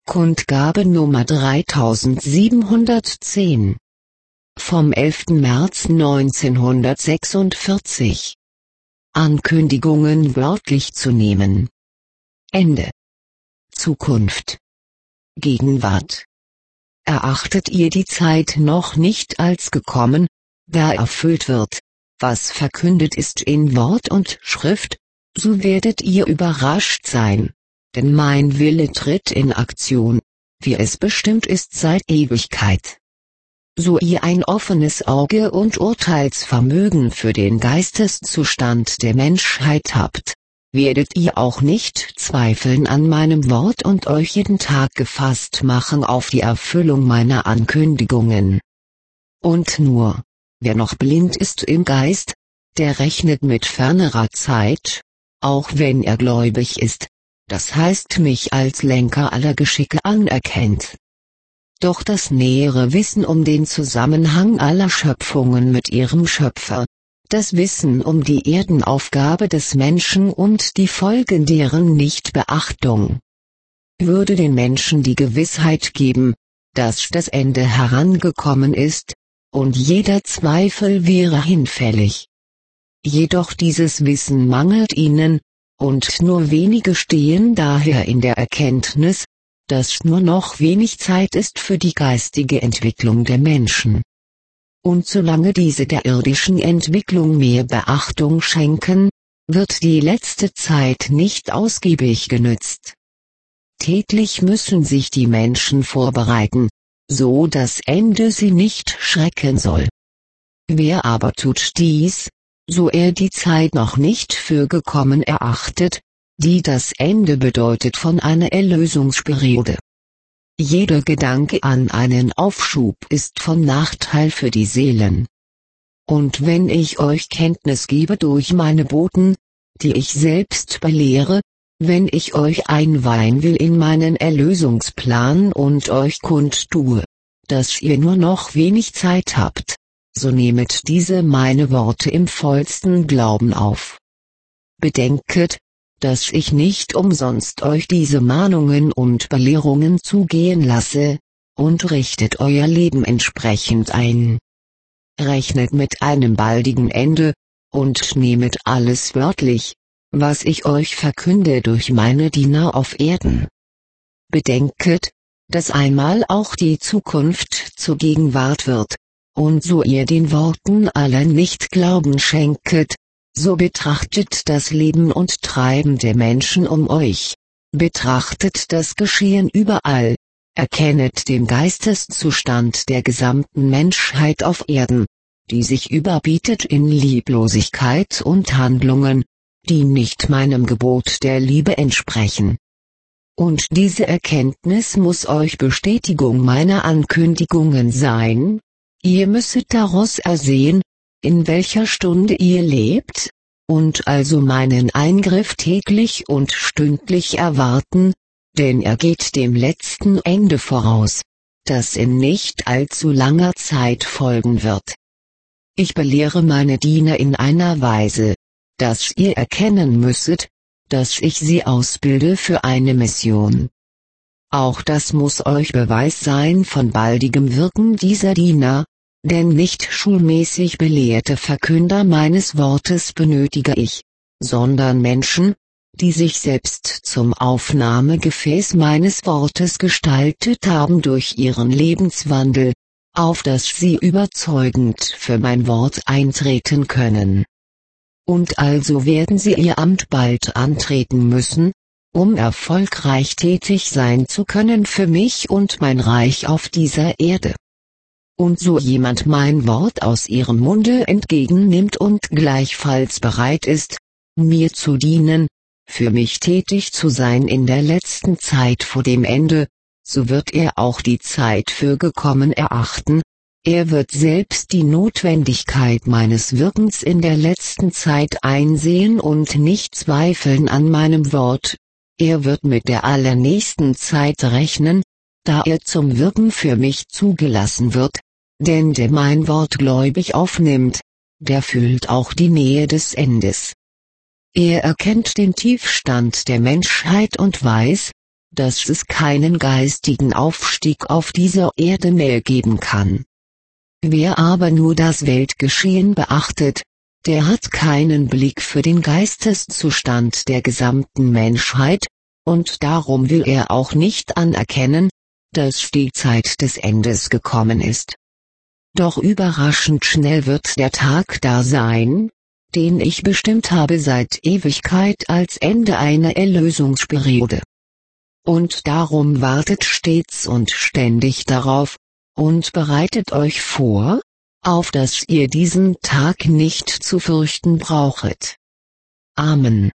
Kundgabe Nummer 3710. Vom 11. März 1946. Ankündigungen wörtlich zu nehmen. Ende. Zukunft. Gegenwart. Erachtet ihr die Zeit noch nicht als gekommen, da erfüllt wird, was verkündet ist in Wort und Schrift, so werdet ihr überrascht sein, denn mein Wille tritt in Aktion, wie es bestimmt ist seit Ewigkeit. So ihr ein offenes Auge und Urteilsvermögen für den Geisteszustand der Menschheit habt, werdet ihr auch nicht zweifeln an meinem Wort und euch jeden Tag gefasst machen auf die Erfüllung meiner Ankündigungen. Und nur, wer noch blind ist im Geist, der rechnet mit fernerer Zeit, auch wenn er gläubig ist, das heißt mich als Lenker aller Geschicke anerkennt. Doch das nähere Wissen um den Zusammenhang aller Schöpfungen mit ihrem Schöpfer, das Wissen um die Erdenaufgabe des Menschen und die Folgen deren Nichtbeachtung, würde den Menschen die Gewissheit geben, dass das Ende herangekommen ist, und jeder Zweifel wäre hinfällig. Jedoch dieses Wissen mangelt ihnen, und nur wenige stehen daher in der Erkenntnis, dass nur noch wenig Zeit ist für die geistige Entwicklung der Menschen. Und solange diese der irdischen Entwicklung mehr Beachtung schenken, wird die letzte Zeit nicht ausgiebig genützt. Täglich müssen sich die Menschen vorbereiten, so das Ende sie nicht schrecken soll. Wer aber tut dies, so er die Zeit noch nicht für gekommen erachtet, die das Ende bedeutet von einer Erlösungsperiode. Jeder Gedanke an einen Aufschub ist von Nachteil für die Seelen. Und wenn ich euch Kenntnis gebe durch meine Boten, die ich selbst belehre, wenn ich euch einweihen will in meinen Erlösungsplan und euch kundtue, dass ihr nur noch wenig Zeit habt, so nehmet diese meine Worte im vollsten Glauben auf. Bedenket, dass ich nicht umsonst euch diese Mahnungen und Belehrungen zugehen lasse, und richtet euer Leben entsprechend ein. Rechnet mit einem baldigen Ende, und nehmet alles wörtlich, was ich euch verkünde durch meine Diener auf Erden. Bedenket, dass einmal auch die Zukunft zur Gegenwart wird, und so ihr den Worten aller nicht Glauben schenket, so betrachtet das Leben und Treiben der Menschen um euch, betrachtet das Geschehen überall, erkennet den Geisteszustand der gesamten Menschheit auf Erden, die sich überbietet in Lieblosigkeit und Handlungen, die nicht meinem Gebot der Liebe entsprechen. Und diese Erkenntnis muss euch Bestätigung meiner Ankündigungen sein, ihr müsset daraus ersehen, in welcher Stunde ihr lebt, und also meinen Eingriff täglich und stündlich erwarten, denn er geht dem letzten Ende voraus, das in nicht allzu langer Zeit folgen wird. Ich belehre meine Diener in einer Weise, dass ihr erkennen müsset, dass ich sie ausbilde für eine Mission. Auch das muss euch Beweis sein von baldigem Wirken dieser Diener, denn nicht schulmäßig belehrte Verkünder meines Wortes benötige ich, sondern Menschen, die sich selbst zum Aufnahmegefäß meines Wortes gestaltet haben durch ihren Lebenswandel, auf das sie überzeugend für mein Wort eintreten können. Und also werden sie ihr Amt bald antreten müssen, um erfolgreich tätig sein zu können für mich und mein Reich auf dieser Erde. Und so jemand mein Wort aus ihrem Munde entgegennimmt und gleichfalls bereit ist, mir zu dienen, für mich tätig zu sein in der letzten Zeit vor dem Ende, so wird er auch die Zeit für gekommen erachten, er wird selbst die Notwendigkeit meines Wirkens in der letzten Zeit einsehen und nicht zweifeln an meinem Wort, er wird mit der allernächsten Zeit rechnen, da er zum Wirken für mich zugelassen wird, denn der mein Wort gläubig aufnimmt, der fühlt auch die Nähe des Endes. Er erkennt den Tiefstand der Menschheit und weiß, dass es keinen geistigen Aufstieg auf dieser Erde mehr geben kann. Wer aber nur das Weltgeschehen beachtet, der hat keinen Blick für den Geisteszustand der gesamten Menschheit, und darum will er auch nicht anerkennen, dass die Zeit des Endes gekommen ist. Doch überraschend schnell wird der Tag da sein, den ich bestimmt habe seit Ewigkeit als Ende einer Erlösungsperiode. Und darum wartet stets und ständig darauf, und bereitet euch vor, auf dass ihr diesen Tag nicht zu fürchten brauchet. Amen.